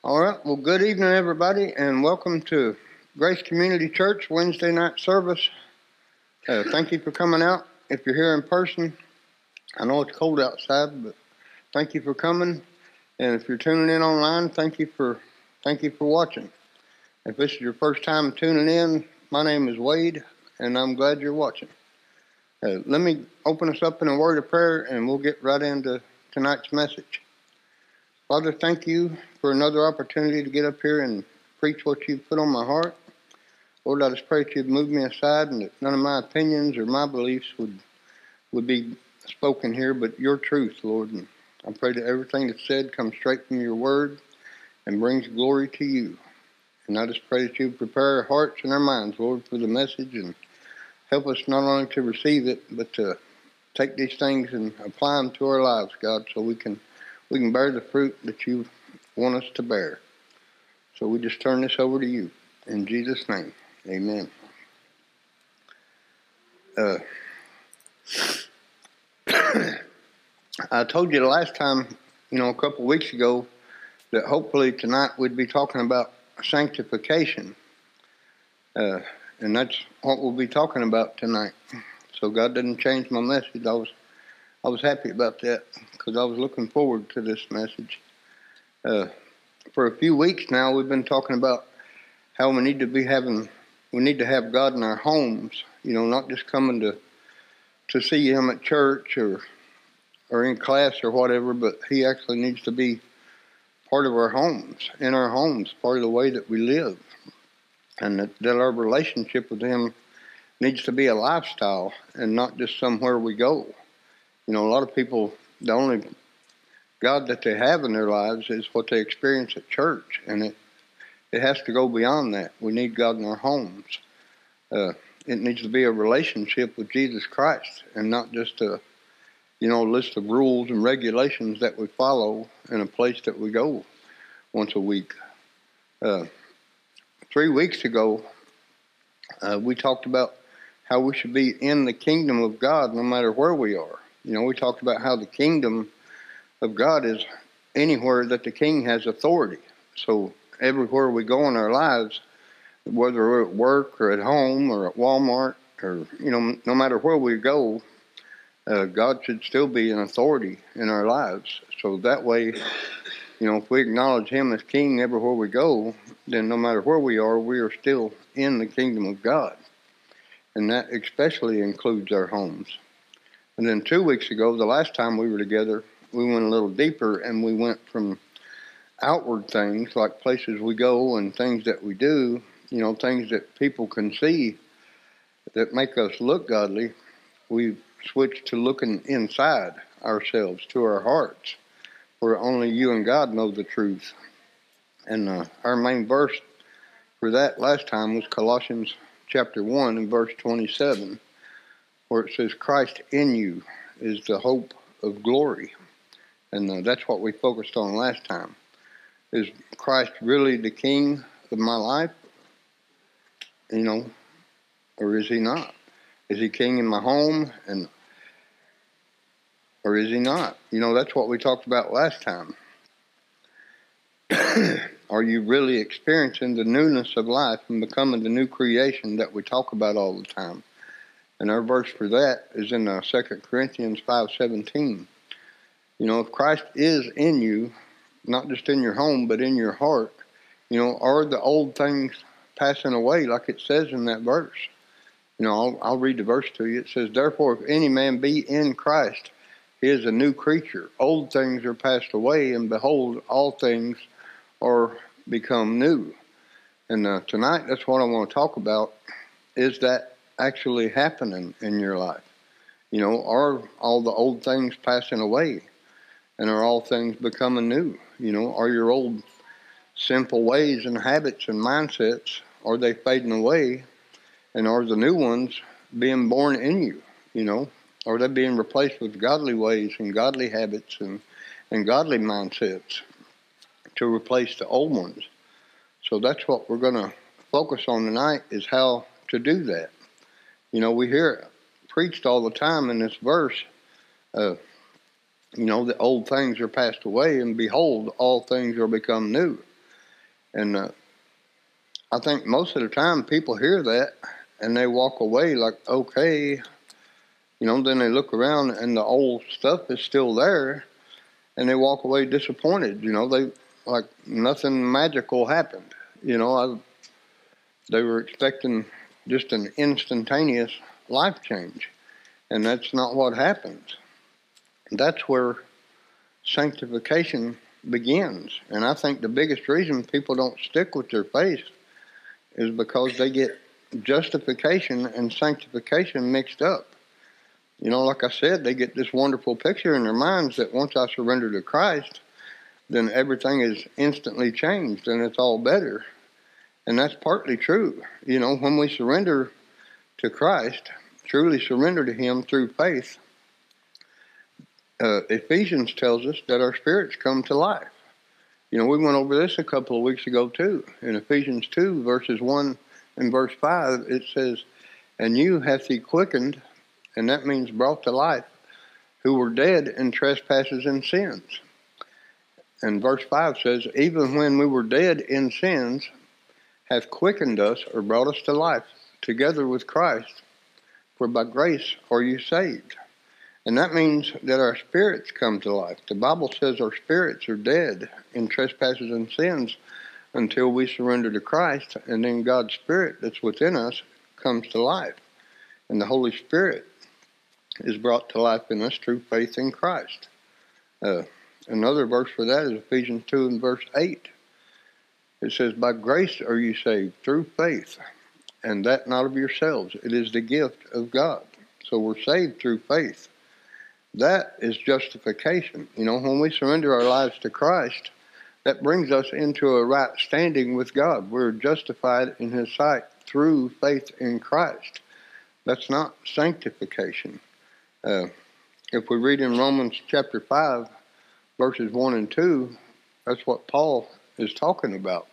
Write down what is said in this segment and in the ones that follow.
All right. Well, good evening, everybody, and welcome to Grace Community Church Wednesday night service. Thank you for coming out. If you're here in person, I know it's cold outside, but thank you for coming. And if you're tuning in online, thank you for watching. If this is your first time tuning in, my name is Wade, and I'm glad you're watching. Let me open us up in a word of prayer, and we'll get right into tonight's message. Father, thank you for another opportunity to get up here and preach what you've put on my heart. Lord, I just pray that you'd move me aside and that none of my opinions or my beliefs would be spoken here, but your truth, Lord. And I pray that everything that's said comes straight from your word and brings glory to you. And I just pray that you prepare our hearts and our minds, Lord, for the message and help us not only to receive it, but to take these things and apply them to our lives, God, so we can bear the fruit that you want us to bear. So we just turn this over to you. In Jesus' name, amen. I told you the last time, a couple of weeks ago, that hopefully tonight we'd be talking about sanctification. And that's what we'll be talking about tonight. So God didn't change my message. I was happy about that because I was looking forward to this message. For a few weeks now, we've been talking about how we need to have God in our homes. Not just coming to see Him at church or in class or whatever, but He actually needs to be part of our homes, part of the way that we live, and that our relationship with Him needs to be a lifestyle and not just somewhere we go. A lot of people, the only God that they have in their lives is what they experience at church, and it has to go beyond that. We need God in our homes. It needs to be a relationship with Jesus Christ and not just a list of rules and regulations that we follow in a place that we go once a week. 3 weeks ago, we talked about how we should be in the kingdom of God no matter where we are. We talked about how the kingdom of God is anywhere that the king has authority. So everywhere we go in our lives, whether we're at work or at home or at Walmart or, no matter where we go, God should still be an authority in our lives. So that way, if we acknowledge Him as King everywhere we go, then no matter where we are still in the kingdom of God. And that especially includes our homes. And then 2 weeks ago, the last time we were together, we went a little deeper and we went from outward things like places we go and things that we do, things that people can see that make us look godly. We switched to looking inside ourselves, to our hearts, where only you and God know the truth. And our main verse for that last time was Colossians chapter 1 and verse 27, where it says, Christ in you is the hope of glory. And that's what we focused on last time. Is Christ really the king of my life? Or is He not? Is He king in my home? Or is He not? That's what we talked about last time. Are you really experiencing the newness of life and becoming the new creation that we talk about all the time? And our verse for that is in 2 Corinthians 5:17. If Christ is in you, not just in your home, but in your heart, are the old things passing away like it says in that verse? I'll read the verse to you. It says, therefore, if any man be in Christ, he is a new creature. Old things are passed away, and behold, all things are become new. And tonight, that's what I want to talk about. Is that actually happening in your life? Are all the old things passing away? And are all things becoming new? Are your old simple ways and habits and mindsets, are they fading away? And are the new ones being born in you? Are they being replaced with godly ways and godly habits and godly mindsets to replace the old ones? So that's what we're going to focus on tonight, is how to do that. We hear it preached all the time in this verse. The old things are passed away, and behold, all things are become new. And I think most of the time people hear that and they walk away like, okay, then they look around and the old stuff is still there and they walk away disappointed. They like nothing magical happened. They were expecting just an instantaneous life change, and that's not what happens. That's where sanctification begins. And I think the biggest reason people don't stick with their faith is because they get justification and sanctification mixed up. Like I said, they get this wonderful picture in their minds that once I surrender to Christ, then everything is instantly changed and it's all better. And that's partly true. When we surrender to Christ, truly surrender to Him through faith, Ephesians tells us that our spirits come to life. We went over this a couple of weeks ago too. In Ephesians 2, verses 1 and verse 5, it says, "And you hath He quickened," and that means brought to life, "who were dead in trespasses and sins." And verse 5 says, "Even when we were dead in sins, hath quickened us," or brought us to life, "together with Christ, for by grace are you saved." And that means that our spirits come to life. The Bible says our spirits are dead in trespasses and sins until we surrender to Christ, and then God's Spirit that's within us comes to life. And the Holy Spirit is brought to life in us through faith in Christ. Another verse for that is Ephesians 2 and verse 8. It says, "By grace are you saved through faith, and that not of yourselves. It is the gift of God." So we're saved through faith. That is justification. When we surrender our lives to Christ, that brings us into a right standing with God. We're justified in His sight through faith in Christ. That's not sanctification. If we read in Romans chapter 5, verses 1 and 2, that's what Paul is talking about.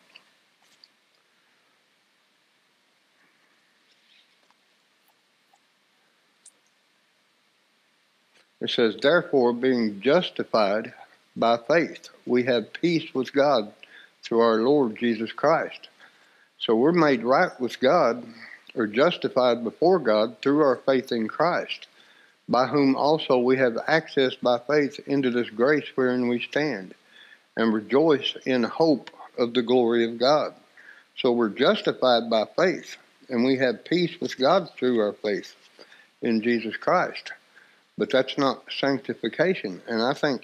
It says, "Therefore, being justified by faith, we have peace with God through our Lord Jesus Christ." So we're made right with God, or justified before God, through our faith in Christ, by whom also we have access by faith into this grace wherein we stand, and rejoice in hope of the glory of God. So we're justified by faith, and we have peace with God through our faith in Jesus Christ. But that's not sanctification. And I think,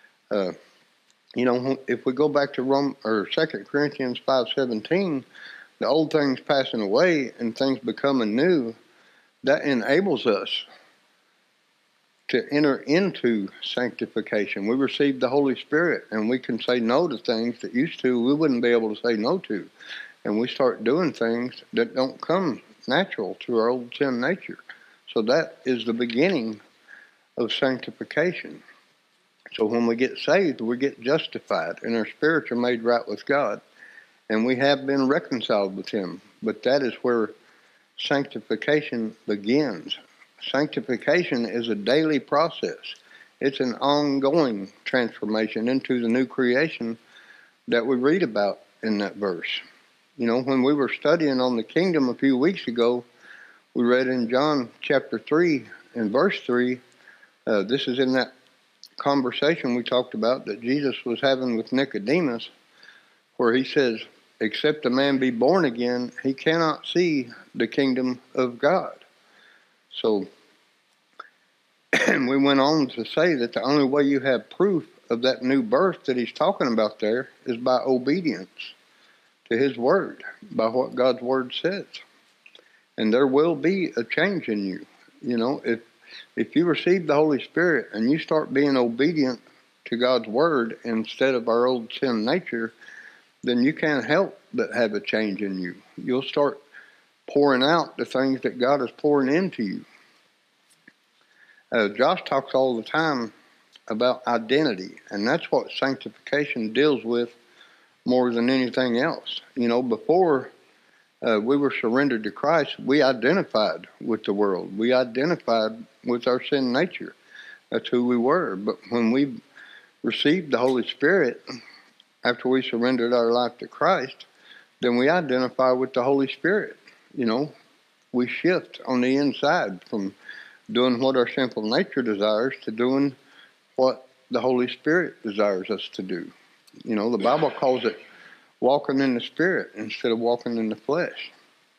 if we go back to 2 Corinthians 5:17, the old things passing away and things becoming new, that enables us to enter into sanctification. We receive the Holy Spirit, and we can say no to things that used to we wouldn't be able to say no to. And we start doing things that don't come natural to our old sin nature. So that is the beginning of sanctification. So when we get saved, we get justified, and our spirits are made right with God, and we have been reconciled with Him. But that is where sanctification begins. Sanctification is a daily process. It's an ongoing transformation into the new creation that we read about in that verse. When we were studying on the kingdom a few weeks ago, we read in John chapter 3 and verse 3, this is in that conversation we talked about that Jesus was having with Nicodemus, where he says, "Except a man be born again, he cannot see the kingdom of God." So we went on to say that the only way you have proof of that new birth that he's talking about there is by obedience to His word, by what God's word says. And there will be a change in you. If you receive the Holy Spirit and you start being obedient to God's word instead of our old sin nature, then you can't help but have a change in you. You'll start pouring out the things that God is pouring into you. Josh talks all the time about identity, and that's what sanctification deals with more than anything else. Before we were surrendered to Christ, we identified with the world. We identified with our sin nature. That's who we were. But when we received the Holy Spirit, after we surrendered our life to Christ, then we identify with the Holy Spirit. We shift on the inside from doing what our sinful nature desires to doing what the Holy Spirit desires us to do. The Bible calls it walking in the Spirit instead of walking in the flesh.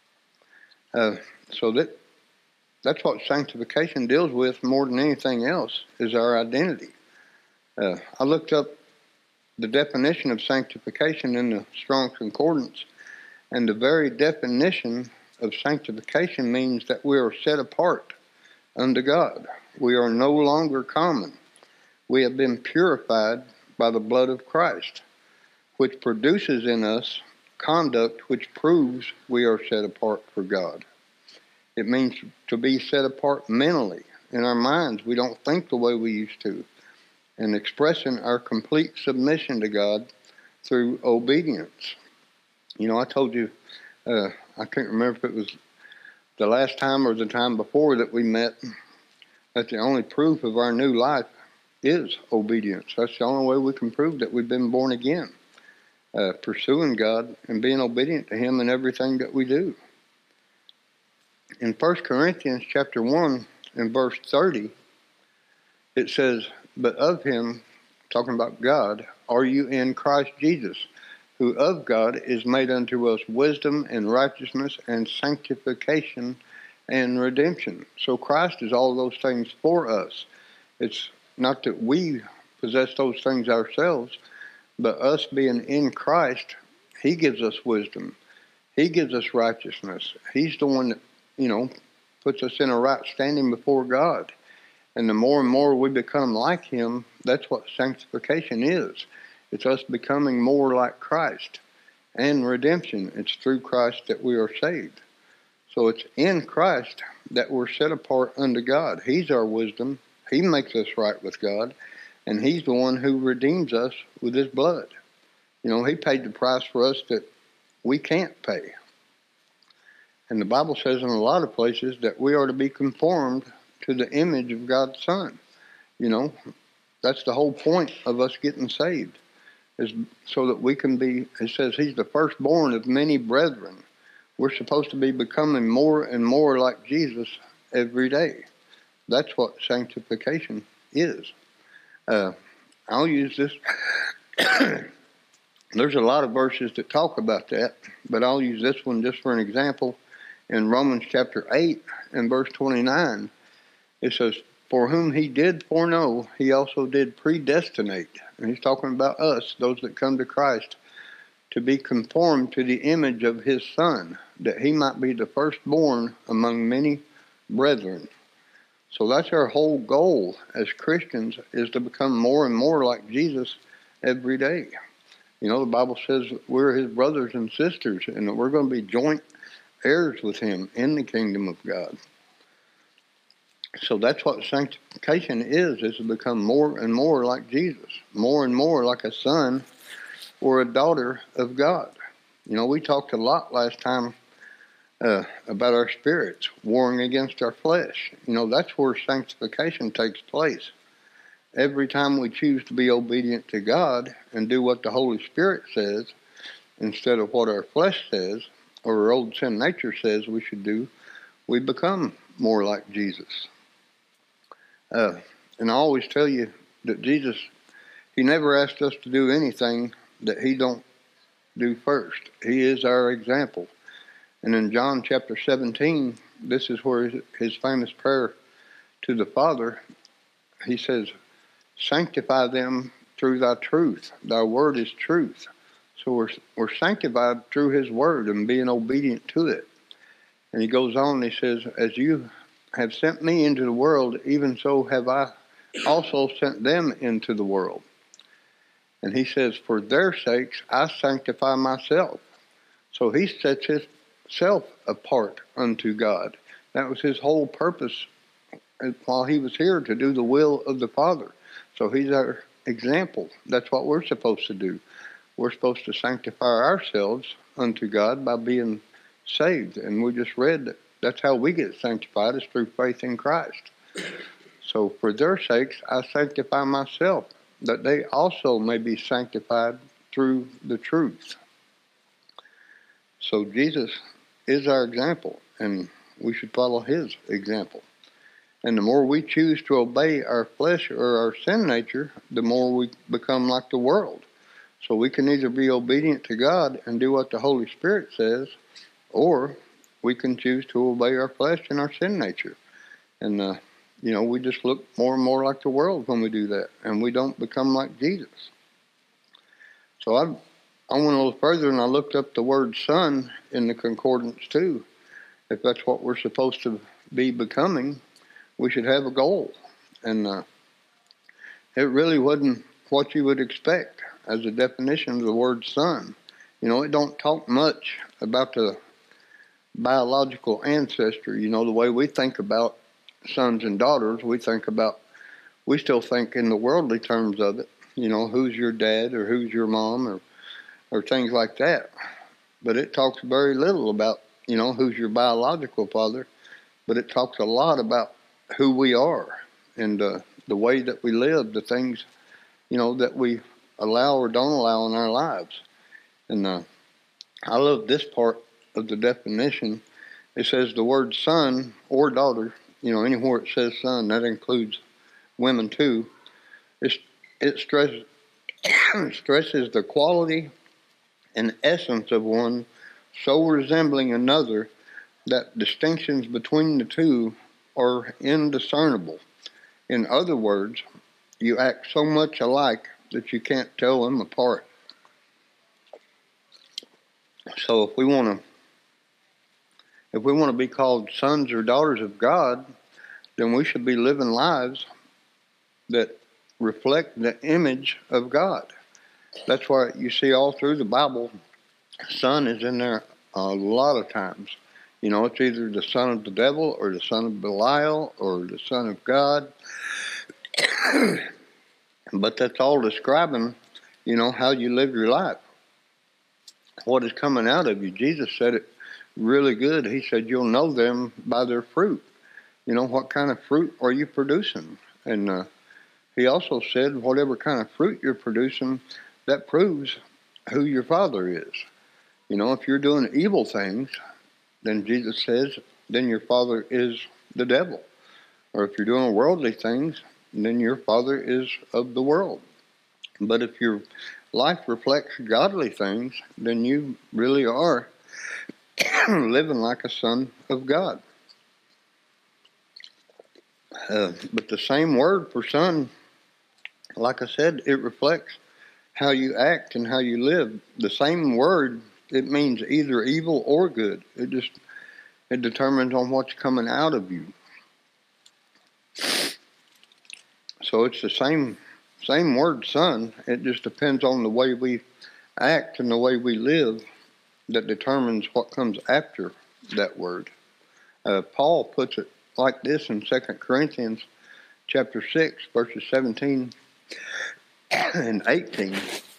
So that's what sanctification deals with more than anything else, is our identity. I looked up the definition of sanctification in the Strong's Concordance, and the very definition of sanctification means that we are set apart unto God. We are no longer common. We have been purified by the blood of Christ, which produces in us conduct which proves we are set apart for God. It means to be set apart mentally. In our minds, we don't think the way we used to. And expressing our complete submission to God through obedience. I told you, I can't remember if it was the last time or the time before that we met, that the only proof of our new life is obedience. That's the only way we can prove that we've been born again. Pursuing God and being obedient to Him in everything that we do. In 1 Corinthians chapter 1 and verse 30, it says, "But of Him," talking about God, "are you in Christ Jesus, who of God is made unto us wisdom and righteousness and sanctification and redemption." So Christ is all those things for us. It's not that we possess those things ourselves, but us being in Christ, He gives us wisdom. He gives us righteousness. He's the one that, puts us in a right standing before God. And the more and more we become like Him, that's what sanctification is. It's us becoming more like Christ. And redemption, it's through Christ that we are saved. So it's in Christ that we're set apart unto God. He's our wisdom. He makes us right with God. And He's the one who redeems us with His blood. He paid the price for us that we can't pay. And the Bible says in a lot of places that we are to be conformed to the image of God's Son. That's the whole point of us getting saved, is so that we can be, it says He's the firstborn of many brethren. We're supposed to be becoming more and more like Jesus every day. That's what sanctification is. I'll use this. There's a lot of verses that talk about that, but I'll use this one just for an example. In Romans chapter 8 and verse 29, it says, "For whom He did foreknow, He also did predestinate." And He's talking about us, those that come to Christ, to be conformed to the image of His Son, that He might be the firstborn among many brethren. So that's our whole goal as Christians, is to become more and more like Jesus every day. The Bible says we're His brothers and sisters, and that we're going to be joint heirs with Him in the kingdom of God. So that's what sanctification is to become more and more like Jesus, more and more like a son or a daughter of God. We talked a lot last time about our spirits warring against our flesh. That's where sanctification takes place. Every time we choose to be obedient to God and do what the Holy Spirit says instead of what our flesh says or our old sin nature says we should do, we become more like Jesus. And I always tell you that Jesus, He never asked us to do anything that He don't do first. He is our example. And in John chapter 17, this is where His famous prayer to the Father, He says, "Sanctify them through Thy truth. Thy word is truth." So we're sanctified through His word and being obedient to it. And He goes on and He says, "As you have sent me into the world, even so have I also sent them into the world." And He says, "For their sakes I sanctify myself." So He sets Himself apart unto God. That was His whole purpose while He was here, to do the will of the Father. So He's our example. That's what we're supposed to do. We're supposed to sanctify ourselves unto God by being saved. And we just read that that's how we get sanctified, is through faith in Christ. So for their sakes I sanctify myself, that they also may be sanctified through the truth. So Jesus is our example, and we should follow his example. And the more we choose to obey our flesh or our sin nature, the more we become like the world. So we can either be obedient to God and do what the Holy Spirit says, or we can choose to obey our flesh and our sin nature. And, we just look more and more like the world when we do that, and we don't become like Jesus. So I went a little further, and I looked up the word son in the concordance too. If that's what we're supposed to be becoming, we should have a goal. And it really wasn't what you would expect as a definition of the word son. It don't talk much about the biological ancestry. The way we think about sons and daughters, we still think in the worldly terms of it. Who's your dad or who's your mom or things like that. But it talks very little about, who's your biological father. But it talks a lot about who we are and the way that we live, the things, that we allow or don't allow in our lives. And I love this part of the definition. It says the word son or daughter, anywhere it says son, that includes women too. It stresses the quality and essence of one so resembling another that distinctions between the two are indiscernible. In other words, you act so much alike that you can't tell them apart. So if we want to be called sons or daughters of God, then we should be living lives that reflect the image of God. That's why you see all through the Bible, son is in there a lot of times. It's either the son of the devil or the son of Belial or the son of God. But that's all describing, how you live your life. What is coming out of you. Jesus said it really good. He said, you'll know them by their fruit. What kind of fruit are you producing? And he also said, whatever kind of fruit you're producing, that proves who your father is. If you're doing evil things, then Jesus says, then your father is the devil. Or if you're doing worldly things, then your father is of the world. But if your life reflects godly things, then you really are living like a son of God. But the same word for son, like I said, it reflects how you act and how you live. The same word, it means either evil or good. It determines on what's coming out of you. So it's the same word, son. It just depends on the way we act and the way we live that determines what comes after that word. Paul puts it like this in 2 Corinthians chapter 6, verses 17 and 18.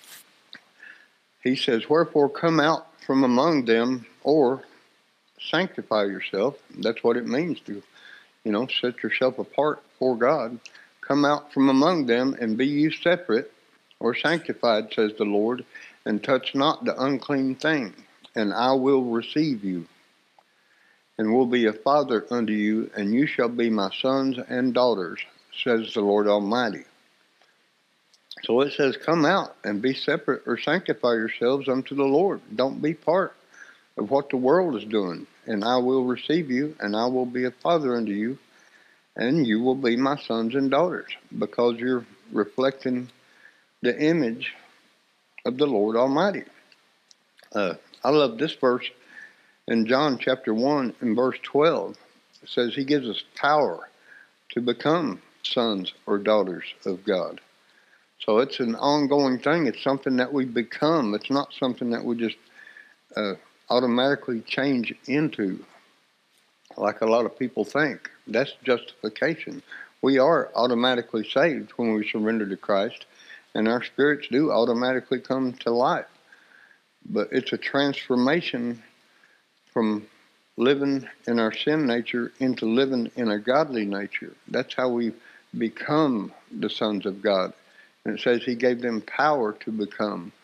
He says, wherefore come out from among them, or sanctify yourself. That's what it means to, set yourself apart for God. Come out from among them, and be you separate, or sanctified, says the Lord, and touch not the unclean thing, and I will receive you, and will be a father unto you, and you shall be my sons and daughters, says the Lord Almighty. So it says, come out and be separate or sanctify yourselves unto the Lord. Don't be part of what the world is doing. And I will receive you, and I will be a father unto you, and you will be my sons and daughters, because you're reflecting the image of the Lord Almighty. I love this verse in John chapter 1 and verse 12. It says he gives us power to become sons or daughters of God. So it's an ongoing thing. It's something that we become. It's not something that we just automatically change into, like a lot of people think. That's justification. We are automatically saved when we surrender to Christ, and our spirits do automatically come to life. But it's a transformation from living in our sin nature into living in a godly nature. That's how we become the sons of God. And it says he gave them power to become.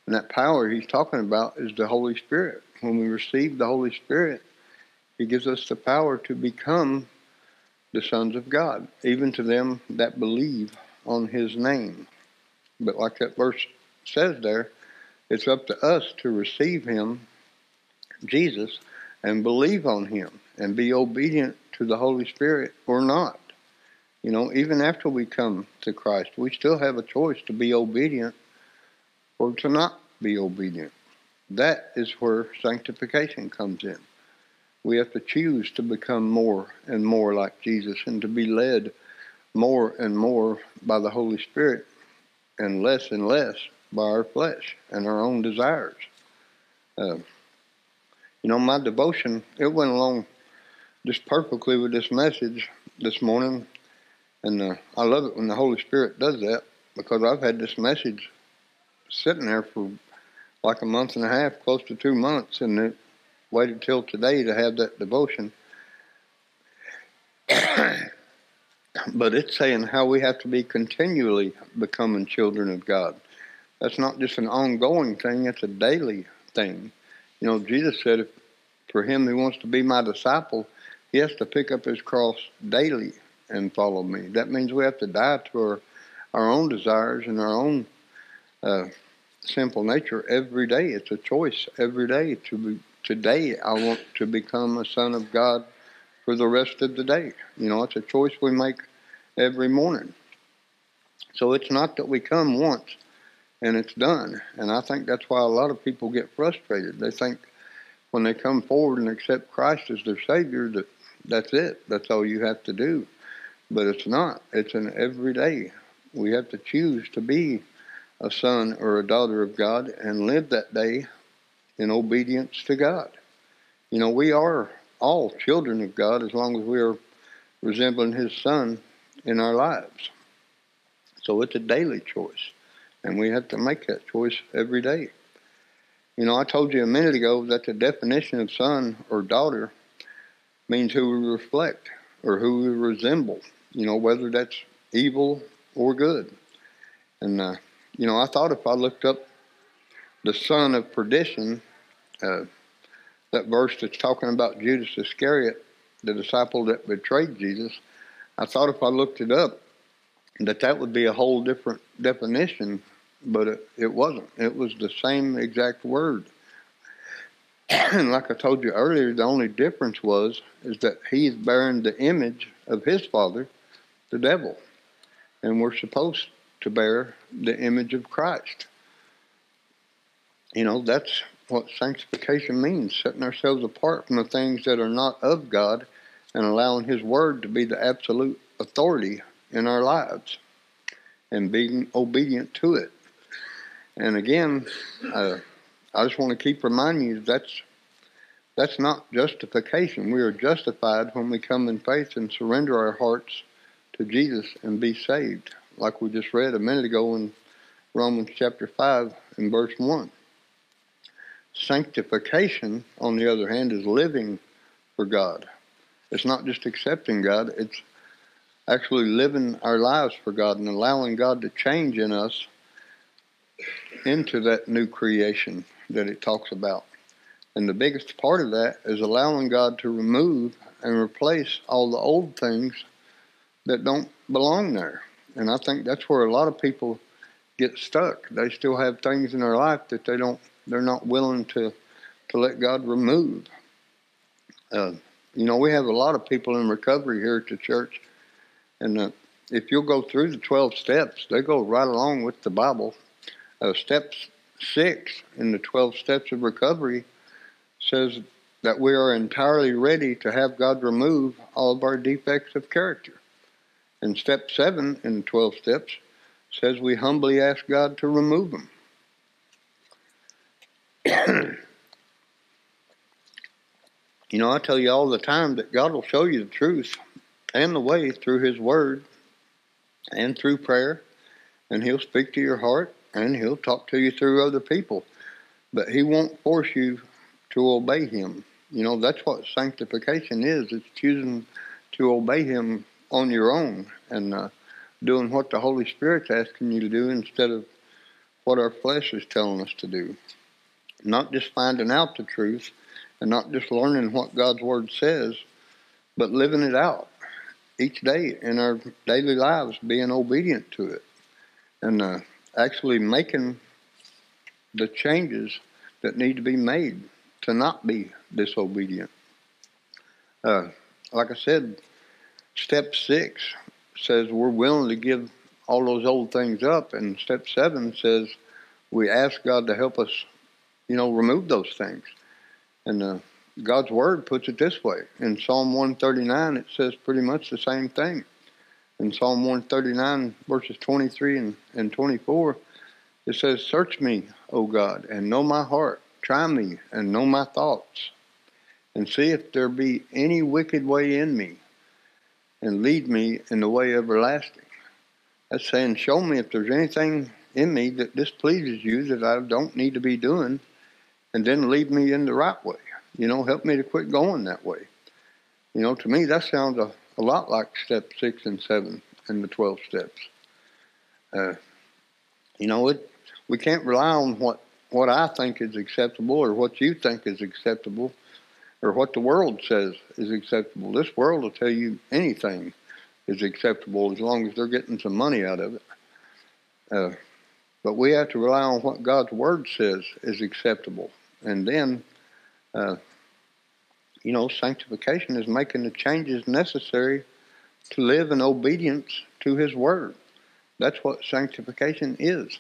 And that power he's talking about is the Holy Spirit. When we receive the Holy Spirit, he gives us the power to become the sons of God, even to them that believe on his name. But like that verse says there, it's up to us to receive him, Jesus, and believe on him and be obedient to the Holy Spirit or not. You know, even after we come to Christ, we still have a choice to be obedient or to not be obedient. That is where sanctification comes in. We have to choose to become more and more like Jesus and to be led more and more by the Holy Spirit and less by our flesh and our own desires. You know, my devotion, it went along just perfectly with this message this morning. And I love it when the Holy Spirit does that, because I've had this message sitting there for like a month and a half, close to 2 months, and it waited till today to have that devotion. But it's saying how we have to be continually becoming children of God. That's not just an ongoing thing, it's a daily thing. You know, Jesus said if for him who wants to be my disciple, he has to pick up his cross daily and follow me. That means we have to die to our own desires and our own sinful nature every day. It's a choice every day today I want to become a son of God for the rest of the day. You know, it's a choice we make every morning. So it's not that we come once and it's done. And I think that's why a lot of people get frustrated. They think when they come forward and accept Christ as their Savior, that's it. That's all you have to do. But it's not. It's an everyday. We have to choose to be a son or a daughter of God and live that day in obedience to God. You know, we are all children of God as long as we are resembling his Son in our lives. So it's a daily choice, and we have to make that choice every day. You know, I told you a minute ago that the definition of son or daughter means who we reflect or who we resemble, you know, whether that's evil or good. And, you know, I thought if I looked up the son of perdition, that verse that's talking about Judas Iscariot, the disciple that betrayed Jesus, I thought if I looked it up, that would be a whole different definition, but it wasn't. It was the same exact word. And like I told you earlier, the only difference is that he's bearing the image of his father, the devil. And we're supposed to bear the image of Christ. You know, that's what sanctification means, setting ourselves apart from the things that are not of God and allowing his word to be the absolute authority in our lives and being obedient to it. And again, I just want to keep reminding you that's not justification. We are justified when we come in faith and surrender our hearts to Jesus and be saved, like we just read a minute ago in Romans chapter 5 and verse 1. Sanctification, on the other hand, is living for God. It's not just accepting God, it's actually living our lives for God and allowing God to change in us into that new creation that it talks about. And the biggest part of that is allowing God to remove and replace all the old things that don't belong there. And I think that's where a lot of people get stuck. They still have things in their life that they're not willing to let God remove. You know, we have a lot of people in recovery here at the church, and if you'll go through the 12 steps, they go right along with the Bible. Step 6 in the 12 steps of recovery says that we are entirely ready to have God remove all of our defects of character. And step 7 in the 12 steps says we humbly ask God to remove them. You know, I tell you all the time that God will show you the truth and the way through his word and through prayer, and he'll speak to your heart and he'll talk to you through other people, but he won't force you to obey him. You know, that's what sanctification is. It's choosing to obey him on your own and doing what the Holy Spirit's asking you to do instead of what our flesh is telling us to do. Not just finding out the truth and not just learning what God's Word says, but living it out each day in our daily lives, being obedient to it, and actually making the changes that need to be made to not be disobedient. Like I said, step 6 says we're willing to give all those old things up, and step 7 says we ask God to help us, remove those things. And God's Word puts it this way. In Psalm 139, it says pretty much the same thing. In Psalm 139, verses 23 and 24, it says, "Search me, O God, and know my heart. Try me and know my thoughts, and see if there be any wicked way in me, and lead me in the way everlasting." That's saying, show me if there's anything in me that displeases you that I don't need to be doing, and then lead me in the right way. Help me to quit going that way. To me, that sounds a lot like step 6 and 7 and the 12 steps. We can't rely on what I think is acceptable or what you think is acceptable or what the world says is acceptable. This world will tell you anything is acceptable as long as they're getting some money out of it. But we have to rely on what God's Word says is acceptable. And then, sanctification is making the changes necessary to live in obedience to His Word. That's what sanctification is.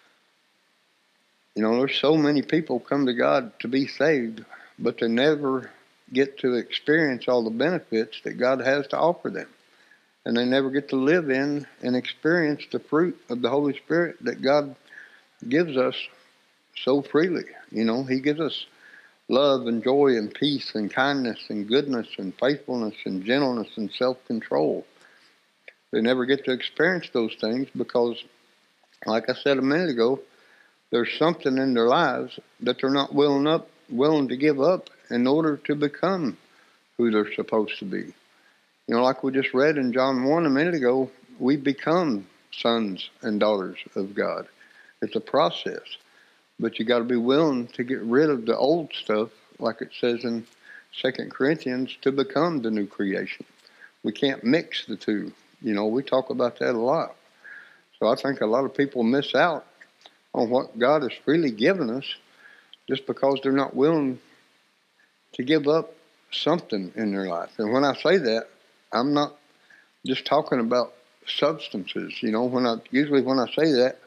There's so many people come to God to be saved, but they never get to experience all the benefits that God has to offer them. And they never get to live in and experience the fruit of the Holy Spirit that God gives us so freely. He gives us love and joy and peace and kindness and goodness and faithfulness and gentleness and self-control. They never get to experience those things because, like I said a minute ago, there's something in their lives that they're not willing to give up in order to become who they're supposed to be. Like we just read in John 1 a minute ago, we become sons and daughters of God. It's a process. But you got to be willing to get rid of the old stuff, like it says in 2 Corinthians, to become the new creation. We can't mix the two. We talk about that a lot. So I think a lot of people miss out on what God has freely given us just because they're not willing to give up something in their life. And when I say that, I'm not just talking about substances. When I say that,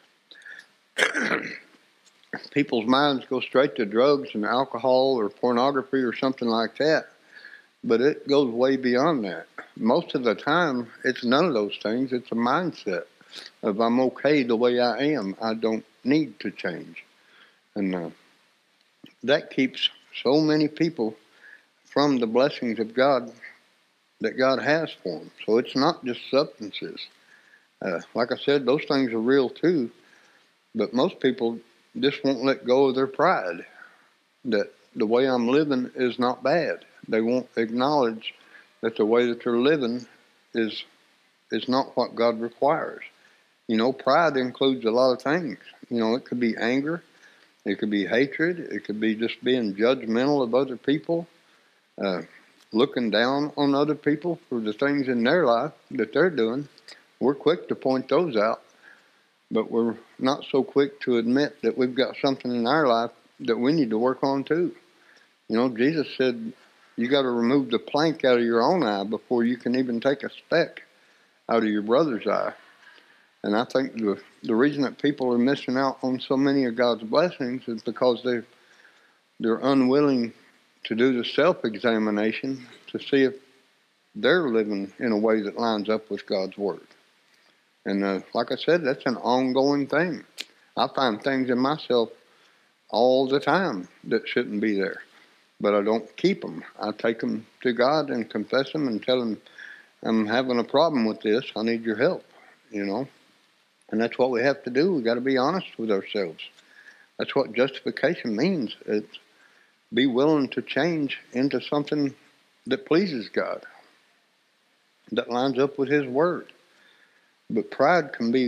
people's minds go straight to drugs and alcohol or pornography or something like that. But it goes way beyond that. Most of the time, it's none of those things. It's a mindset of I'm okay the way I am. I don't need to change. And that keeps so many people from the blessings of God that God has for them. So it's not just substances. Like I said, those things are real too. But most people just won't let go of their pride that the way I'm living is not bad. They won't acknowledge that the way that they're living is not what God requires. Pride includes a lot of things. It could be anger. It could be hatred. It could be just being judgmental of other people, looking down on other people for the things in their life that they're doing. We're quick to point those out, but we're not so quick to admit that we've got something in our life that we need to work on too. Jesus said, you got to remove the plank out of your own eye before you can even take a speck out of your brother's eye. And I think the reason that people are missing out on so many of God's blessings is because they're unwilling to do the self-examination to see if they're living in a way that lines up with God's Word. And like I said, that's an ongoing thing. I find things in myself all the time that shouldn't be there. But I don't keep them. I take them to God and confess them and tell Him, I'm having a problem with this. I need your help, And that's what we have to do. We got to be honest with ourselves. That's what justification means. It's be willing to change into something that pleases God, that lines up with His Word. But pride can be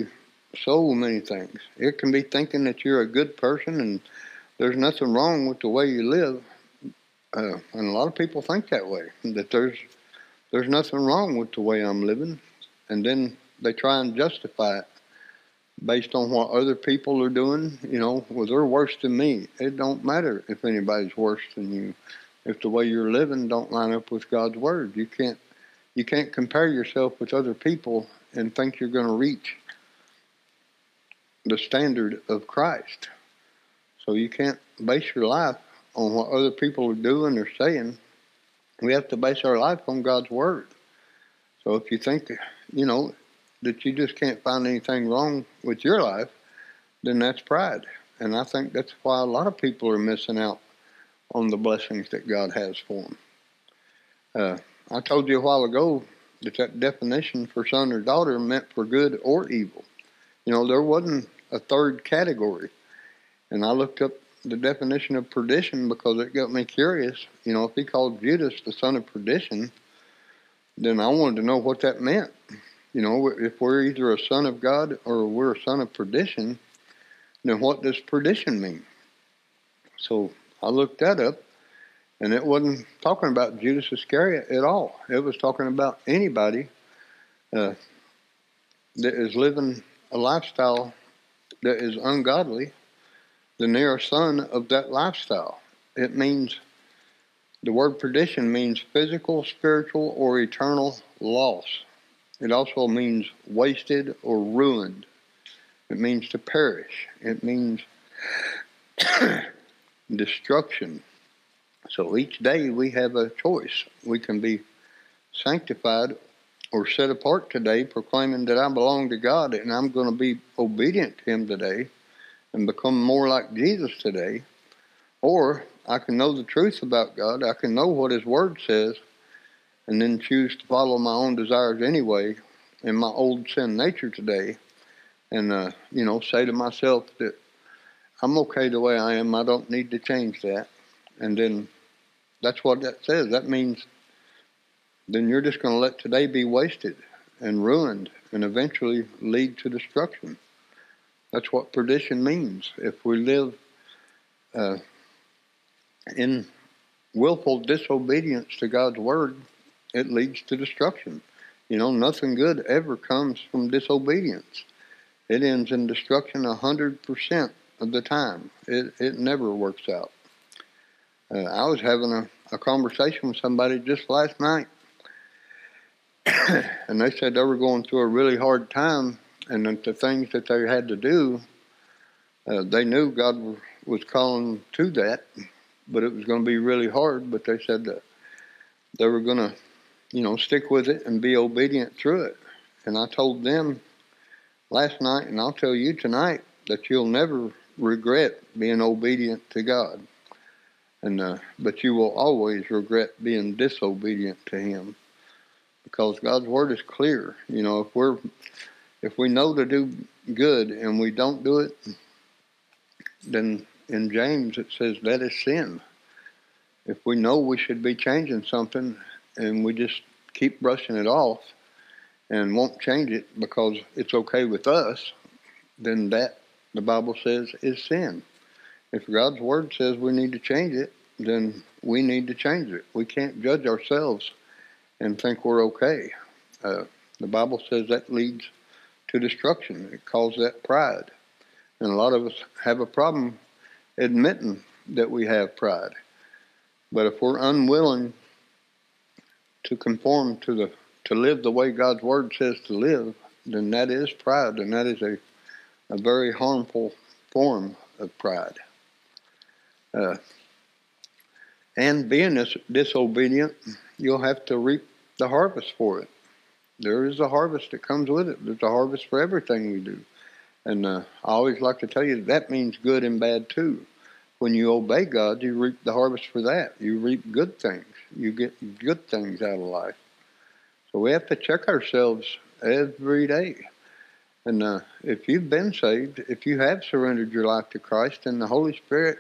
so many things. It can be thinking that you're a good person and there's nothing wrong with the way you live. And a lot of people think that way, that there's nothing wrong with the way I'm living. And then they try and justify it based on what other people are doing. Well, they're worse than me. It don't matter if anybody's worse than you. If the way you're living don't line up with God's word, you can't compare yourself with other people and think you're going to reach the standard of Christ. So you can't base your life on what other people are doing or saying. We have to base our life on God's word. So if you think, that you just can't find anything wrong with your life, then that's pride. And I think that's why a lot of people are missing out on the blessings that God has for them. I told you a while ago that definition for son or daughter meant for good or evil. There wasn't a third category. And I looked up the definition of perdition because it got me curious. If he called Judas the son of perdition, then I wanted to know what that meant. If we're either a son of God or we're a son of perdition, then what does perdition mean? So I looked that up, and it wasn't talking about Judas Iscariot at all. It was talking about anybody that is living a lifestyle that is ungodly, then they are a son of that lifestyle. It means, the word perdition means physical, spiritual, or eternal loss. It also means wasted or ruined. It means to perish. It means destruction. So each day we have a choice. We can be sanctified or set apart today, proclaiming that I belong to God and I'm going to be obedient to Him today and become more like Jesus today. Or I can know the truth about God. I can know what His Word says and then choose to follow my own desires anyway in my old sin nature today and, say to myself that I'm okay the way I am. I don't need to change that. And then that's what that says. That means then you're just going to let today be wasted and ruined and eventually lead to destruction. That's what perdition means. If we live in willful disobedience to God's word, it leads to destruction. Nothing good ever comes from disobedience. It ends in destruction 100% of the time. It never works out. I was having a conversation with somebody just last night, and they said they were going through a really hard time, and that the things that they had to do, they knew God was calling to that, but it was going to be really hard. But they said that they were going to, stick with it and be obedient through it. And I told them last night, and I'll tell you tonight, that you'll never regret being obedient to God. But you will always regret being disobedient to Him, because God's word is clear. If we know to do good and we don't do it, then in James it says that is sin. If we know we should be changing something and we just keep brushing it off and won't change it because it's okay with us, then that, the Bible says, is sin. If God's word says we need to change it, then we need to change it. We can't judge ourselves and think we're okay. The Bible says that leads to destruction. It calls that pride. And a lot of us have a problem admitting that we have pride. But if we're unwilling to conform to live the way God's word says to live, then that is pride, and that is a very harmful form of pride. And being disobedient, you'll have to reap the harvest for it. There is a harvest that comes with it. There's a harvest for everything we do. And I always like to tell you that means good and bad too. When you obey God, you reap the harvest for that. You reap good things. You get good things out of life. So we have to check ourselves every day. And if you've been saved, if you have surrendered your life to Christ, then the Holy Spirit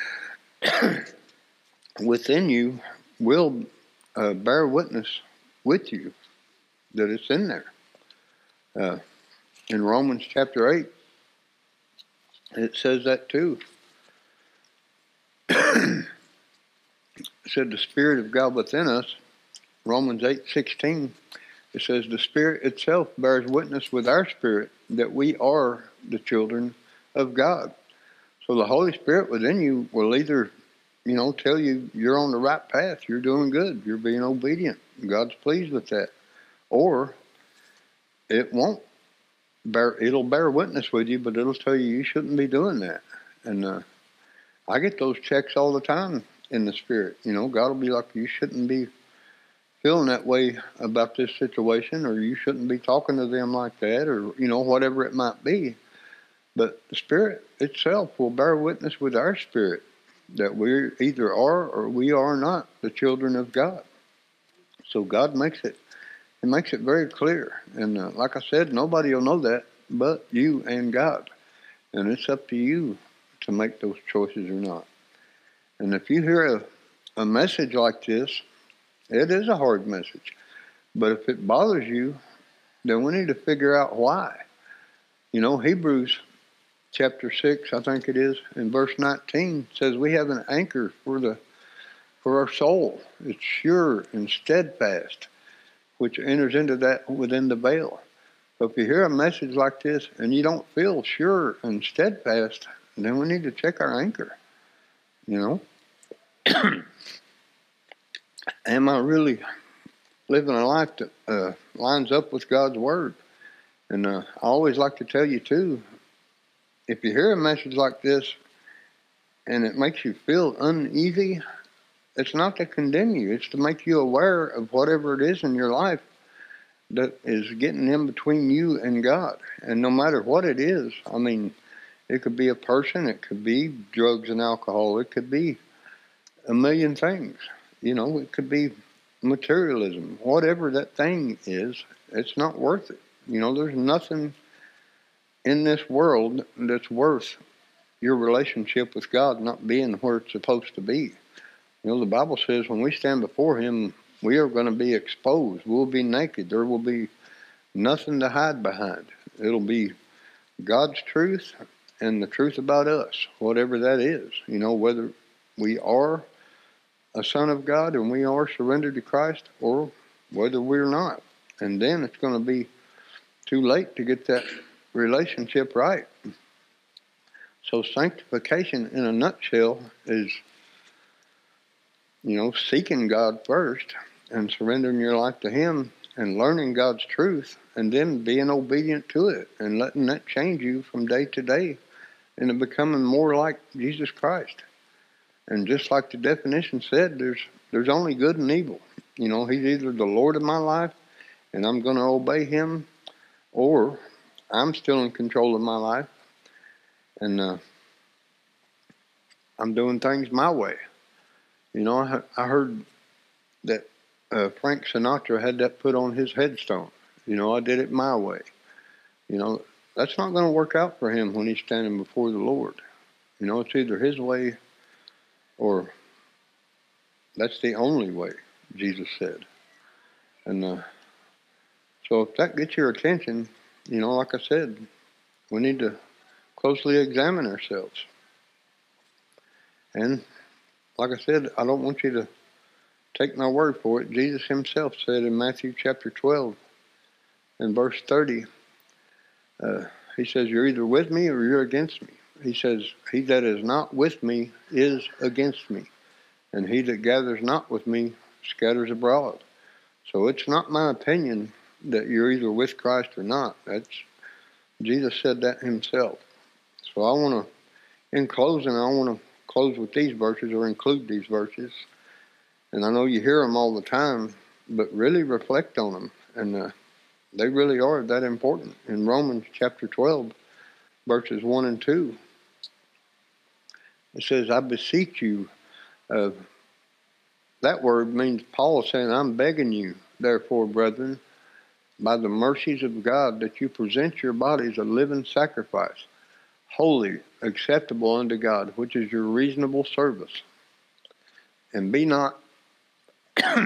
within you will bear witness with you that it's in there. In Romans chapter 8, it says that too. It said the Spirit of God within us, Romans 8:16, it says the Spirit itself bears witness with our spirit that we are the children of God. So the Holy Spirit within you will either, tell you you're on the right path, you're doing good, you're being obedient, God's pleased with that. Or it won't it'll bear witness with you, but it'll tell you shouldn't be doing that. And I get those checks all the time in the Spirit. God will be like, you shouldn't be feeling that way about this situation, or you shouldn't be talking to them like that, or, whatever it might be. But the Spirit itself will bear witness with our spirit that we either are or we are not the children of God. So God makes it very clear. And like I said, nobody will know that but you and God. And it's up to you to make those choices or not. And if you hear a message like this, it is a hard message. But if it bothers you, then we need to figure out why. Hebrews chapter 6, I think it is, in verse 19, says we have an anchor for our soul. It's sure and steadfast, which enters into that within the veil. So if you hear a message like this and you don't feel sure and steadfast, then we need to check our anchor. Am I really living a life that lines up with God's Word? And I always like to tell you, too, if you hear a message like this and it makes you feel uneasy, it's not to condemn you. It's to make you aware of whatever it is in your life that is getting in between you and God. And no matter what it is, it could be a person, it could be drugs and alcohol, it could be a million things. It could be materialism. Whatever that thing is, it's not worth it. There's nothing in this world that's worth your relationship with God not being where it's supposed to be. The Bible says when we stand before Him, we are going to be exposed. We'll be naked. There will be nothing to hide behind. It'll be God's truth and the truth about us, whatever that is. Whether we are a son of God and we are surrendered to Christ or whether we're not. And then it's going to be too late to get that relationship right. So sanctification in a nutshell is, seeking God first and surrendering your life to Him and learning God's truth and then being obedient to it and letting that change you from day to day into becoming more like Jesus Christ. And just like the definition said, there's only good and evil. He's either the Lord of my life and I'm going to obey Him, or I'm still in control of my life and I'm doing things my way. I heard that Frank Sinatra had that put on his headstone. I did it my way. That's not going to work out for him when he's standing before the Lord. It's either his way or that's the only way, Jesus said. And so if that gets your attention, like I said, we need to closely examine ourselves. And like I said, I don't want you to take my word for it. Jesus Himself said in Matthew chapter 12 and verse 30, He says, you're either with me or you're against me. He says, he that is not with me is against me. And he that gathers not with me scatters abroad. So it's not my opinion that you're either with Christ or not. Jesus said that Himself. So in closing, I want to close with these verses or include these verses. And I know you hear them all the time, but really reflect on them. And they really are that important. In Romans chapter 12, verses 1 and 2, it says, I beseech you. That word means Paul saying, I'm begging you, therefore, brethren, by the mercies of God, that you present your bodies a living sacrifice, holy, acceptable unto God, which is your reasonable service. And be not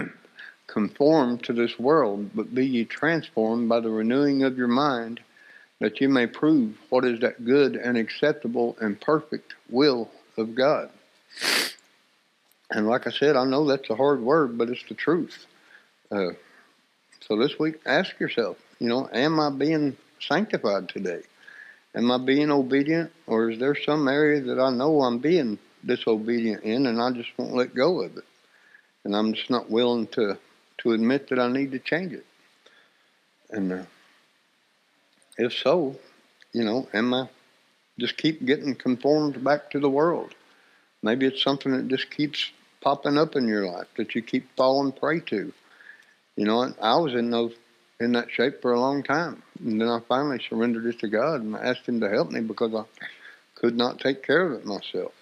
conformed to this world, but be ye transformed by the renewing of your mind, that you may prove what is that good and acceptable and perfect will of God. And like I said, I know that's a hard word, but it's the truth. So this week, ask yourself, am I being sanctified today? Am I being obedient, or is there some area that I know I'm being disobedient in and I just won't let go of it? And I'm just not willing to admit that I need to change it. And if so, am I just keep getting conformed back to the world? Maybe it's something that just keeps popping up in your life that you keep falling prey to. I was in that shape for a long time. And then I finally surrendered it to God and asked Him to help me because I could not take care of it myself.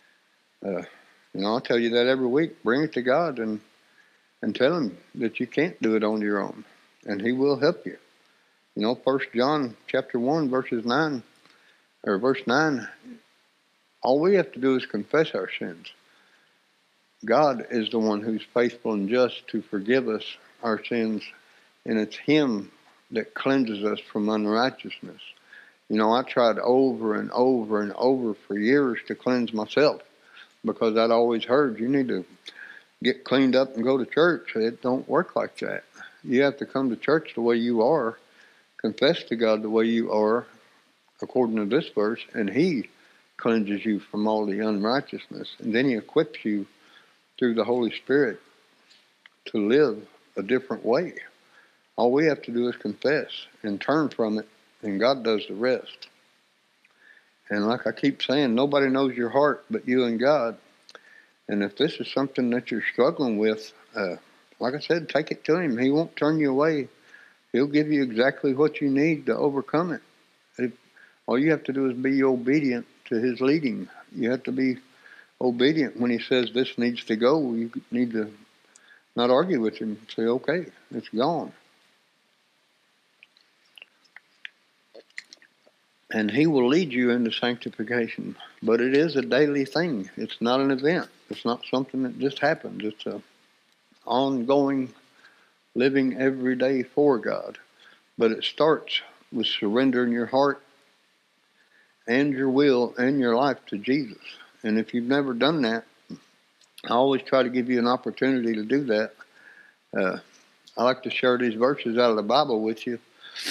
I tell you that every week. Bring it to God and tell Him that you can't do it on your own. And He will help you. 1 John chapter 1, verse 9, all we have to do is confess our sins. God is the one who's faithful and just to forgive us our sins, and it's Him that cleanses us from unrighteousness. I tried over and over and over for years to cleanse myself because I'd always heard you need to get cleaned up and go to church. It don't work like that. You have to come to church the way you are, confess to God the way you are, according to this verse, and He cleanses you from all the unrighteousness. And then He equips you through the Holy Spirit to live a different way. All we have to do is confess and turn from it, and God does the rest. And like I keep saying, nobody knows your heart but you and God. And if this is something that you're struggling with, like I said, take it to Him. He won't turn you away. He'll give you exactly what you need to overcome it. All you have to do is be obedient to His leading. You have to be obedient when He says this needs to go. You need to not argue with Him. Say, okay, it's gone. And He will lead you into sanctification. But it is a daily thing. It's not an event. It's not something that just happens. It's an ongoing living every day for God. But it starts with surrendering your heart and your will and your life to Jesus. And if you've never done that, I always try to give you an opportunity to do that. I like to share these verses out of the Bible with you.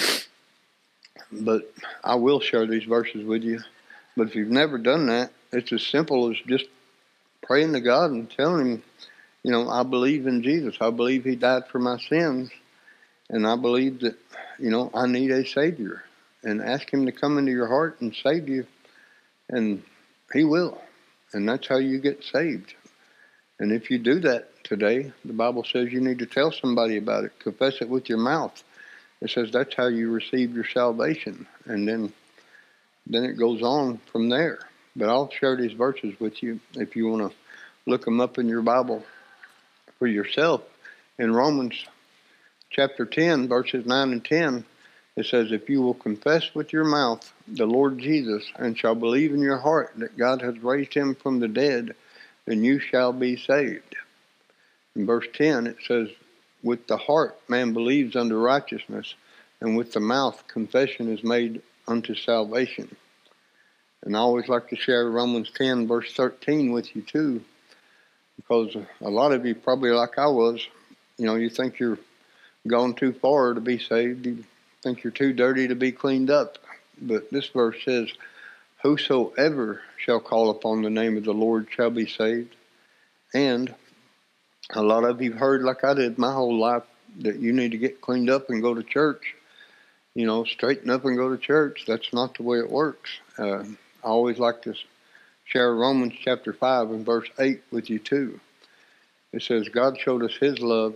But I will share these verses with you. But if you've never done that, it's as simple as just praying to God and telling Him, I believe in Jesus. I believe He died for my sins. And I believe that, I need a Savior. And ask Him to come into your heart and save you. And He will. And that's how you get saved. And if you do that today, the Bible says you need to tell somebody about it. Confess it with your mouth. It says that's how you receive your salvation. And then it goes on from there. But I'll share these verses with you if you want to look them up in your Bible for yourself. In Romans chapter 10, verses 9 and 10, it says, if you will confess with your mouth the Lord Jesus and shall believe in your heart that God has raised Him from the dead, then you shall be saved. In verse 10, it says, with the heart man believes unto righteousness, and with the mouth confession is made unto salvation. And I always like to share Romans 10, verse 13 with you too, because a lot of you, probably like I was, you think you're gone too far to be saved. You think you're too dirty to be cleaned up. But this verse says, whosoever shall call upon the name of the Lord shall be saved. And a lot of you have heard, like I did my whole life, that you need to get cleaned up and go to church. Straighten up and go to church. That's not the way it works. I always like to share Romans chapter 5 and verse 8 with you too. It says, God showed us His love,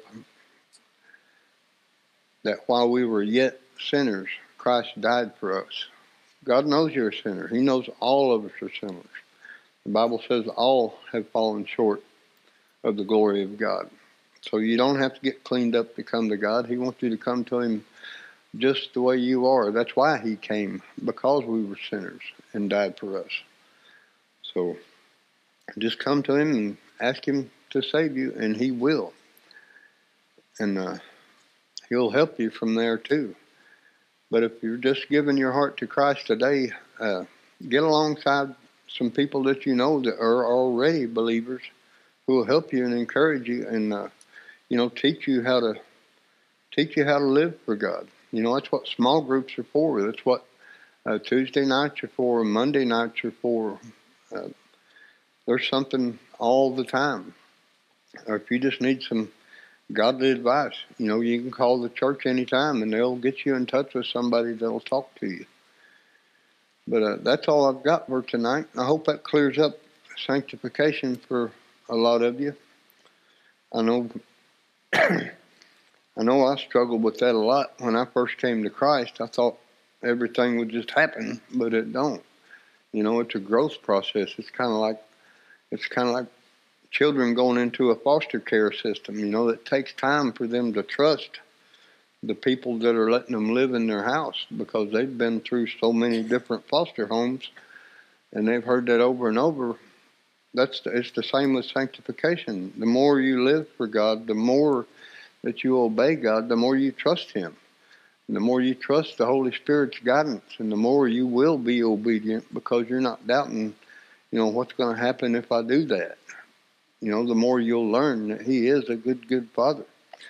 that while we were yet sinners, Christ died for us. God knows you're a sinner. He knows all of us are sinners. The Bible says all have fallen short of the glory of God. So you don't have to get cleaned up to come to God. He wants you to come to Him just the way you are. That's why He came, because we were sinners and died for us. So just come to Him and ask Him to save you, and He will. And He'll help you from there too. But if you're just giving your heart to Christ today, get alongside some people that you know that are already believers who will help you and encourage you and teach you how to live for God. That's what small groups are for. That's what Tuesday nights are for. Monday nights are for. There's something all the time. Or if you just need some godly advice, you can call the church anytime and they'll get you in touch with somebody that'll talk to you. But that's all I've got for tonight. I hope that clears up sanctification for a lot of you. I know I struggled with that a lot when I first came to Christ. I thought everything would just happen, but it don't. It's a growth process. It's kind of like children going into a foster care system. It takes time for them to trust the people that are letting them live in their house because they've been through so many different foster homes and they've heard that over and over. It's the same with sanctification. The more you live for God, the more that you obey God, the more you trust Him. And the more you trust the Holy Spirit's guidance, and the more you will be obedient because you're not doubting, what's going to happen if I do that. The more you'll learn that He is a good, good Father.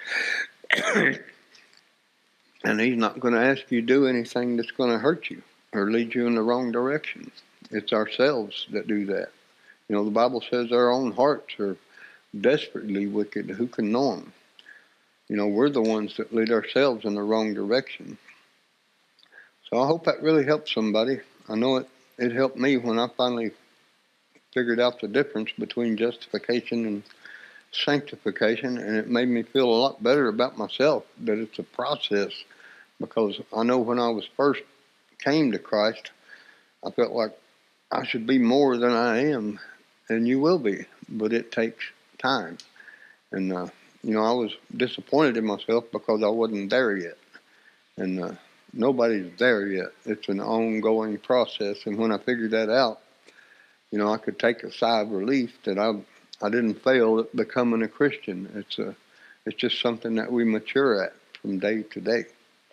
And He's not going to ask you to do anything that's going to hurt you or lead you in the wrong direction. It's ourselves that do that. The Bible says our own hearts are desperately wicked. Who can know them? We're the ones that lead ourselves in the wrong direction. So I hope that really helps somebody. I know it helped me when I finally figured out the difference between justification and sanctification, and it made me feel a lot better about myself, that it's a process, because I know when I was first came to Christ, I felt like I should be more than I am, and you will be, but it takes time. And, I was disappointed in myself because I wasn't there yet, and nobody's there yet. It's an ongoing process, and when I figured that out, I could take a sigh of relief that I didn't fail at becoming a Christian. It's just something that we mature at from day to day.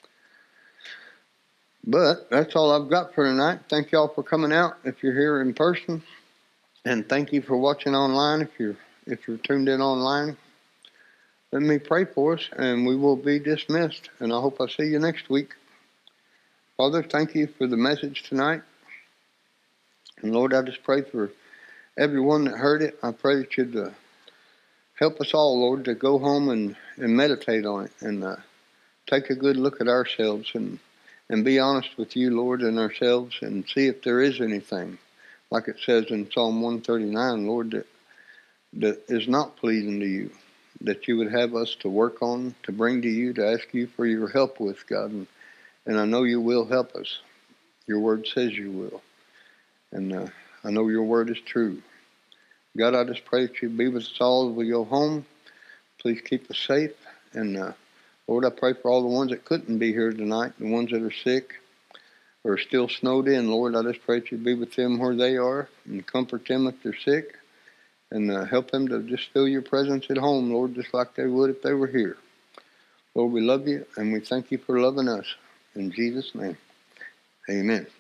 But that's all I've got for tonight. Thank y'all for coming out if you're here in person, and thank you for watching online if you're tuned in online. Let me pray for us, and we will be dismissed. And I hope I see you next week. Father, thank you for the message tonight. And Lord, I just pray for everyone that heard it. I pray that you'd help us all, Lord, to go home and meditate on it and take a good look at ourselves and be honest with you, Lord, and ourselves, and see if there is anything, like it says in Psalm 139, Lord, that is not pleasing to you, that you would have us to work on, to bring to you, to ask you for your help with, God. And I know you will help us. Your word says you will. And I know your word is true. God, I just pray that you be with us all as we go home. Please keep us safe. And Lord, I pray for all the ones that couldn't be here tonight, the ones that are sick or are still snowed in. Lord, I just pray that you be with them where they are and comfort them if they're sick. And help them to just feel your presence at home, Lord, just like they would if they were here. Lord, we love you, and we thank you for loving us. In Jesus' name, amen.